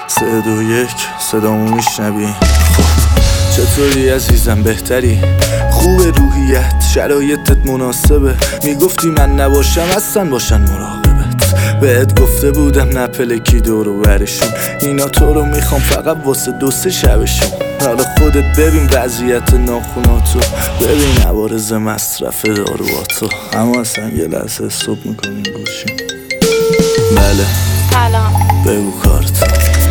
3 2 1 صدامو میشنوی؟ چطوری عزیزم؟ بهتری؟ خوب روحیت؟ شرایطت مناسبه؟ میگفتی من نباشم اصلا باشن مراقبت. بهت گفته بودم نپلکی دور و برشون، اینا تو رو میخوام فقط واسه 2-3 شبشون. حالا خودت ببین وضعیت ناخوناتو، ببین عوارض مصرف دارواتو. اما اصلا یه لحظه استوب میکنیم گوشیم. بله سلام، بگو کارت.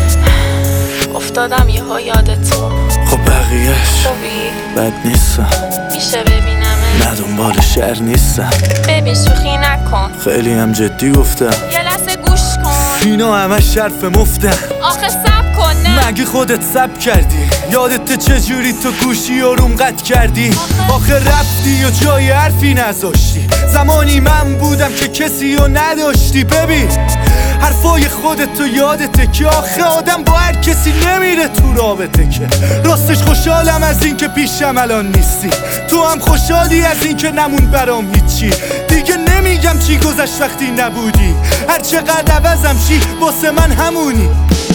افتادم یهو یادتون. خب بقیهش خوبی؟ بد نیستم، میشه ببینمه؟ نه دنبال شهر نیستم. ببین شوخی نکن، خیلی هم جدی گفتم. یه لحظه گوش کن. اینا همش حرف مفتن. آخه سب کن. نه مگه خودت سب کردی؟ یادت چجوری تو گوشی آروم قطع کردی؟ آخه رفتی و جای حرفی نذاشتی. زمانی من بودم که کسی رو نداشتی. ببین حرفای خودت یادته که آخه آدم با هر کسی نمیره تو رابطه. که راستش خوشحالم از این که پیشم الان نیستی، تو هم خوشحالی از این که نمون برام هیچی. دیگه نمیگم چی گذشت وقتی نبودی، هر چقدر عوضم شی واسه من همونی.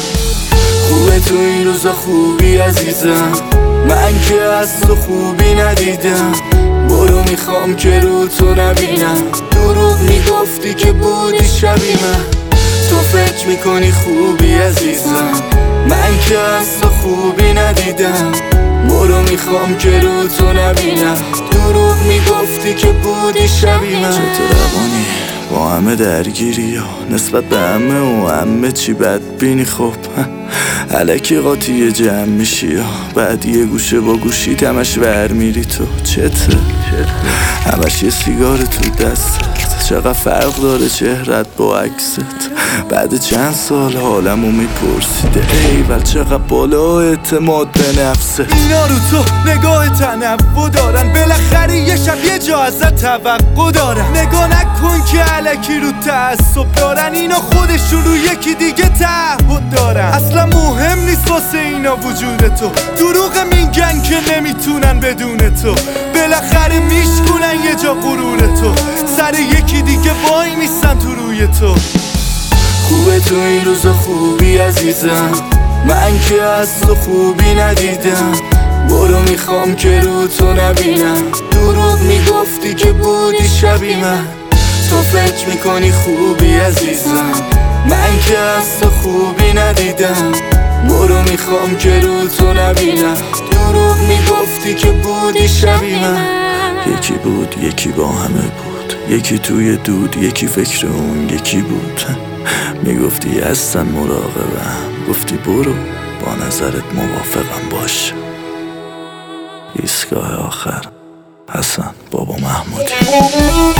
خوبه تو این روزا خوبی عزیزم، من که از تو خوبی ندیدم. برو میخوام که رو تو نبینم، دروغ میگفتی که بودی شبیه من. تو فکر میکنی خوبی عزیزم، من که از تو خوبی ندیدم. برو میخوام که رو تو نبینم، دروغ میگفتی که بودی شبیه من. چطور روانی با همه درگیری ها نسبت به همه و همه چی بدبینی؟ خب الکی قاطی جمع میشی ها، بعد یه گوشه با گوشی همش ور میری. تو چته؟ همش یه سیگار تو دستت. چقدر فرق داره چهرت با عکست؟ بعد چند سال حالمو میپرسیده ایول چقدر بالا اعتماد به نفست. اینا رو تو نگاه تنوع دارن، بالاخره یه شب یه جا ازت توقع دارن. نگاه نکن که الکی رو تعصب دارن، اینا خودشون رو یکی دیگه تعهد دارن. اصلا مهم نیست واسه اینا وجود تو، دروغ میگن که نمیتونن بدون تو. بالاخره میشکنن یه جا غرور تو، سر یکی دیگه وای میستن تو روی تو. خوبه تو این روزا خوبی عزیزم، من که از تو خوبی ندیدم. برو میخوام که رو تو نبینم، دروغ میگفتی که بودی شبیه من. تو فکر میکنی خوبی عزیزم، من که از تو خوبی ندیدم. برو میخوام که رو تو نبینم، دروغ میگفتی که بودی شبیه من. یکی بود یکی با همه بود، یکی توی دود یکی فکر اون یکی بود. میگفتی هستن مراقبم، گفتی برو با نظرت موافقم باش. ایستگاه آخر حسن بابا محمودی.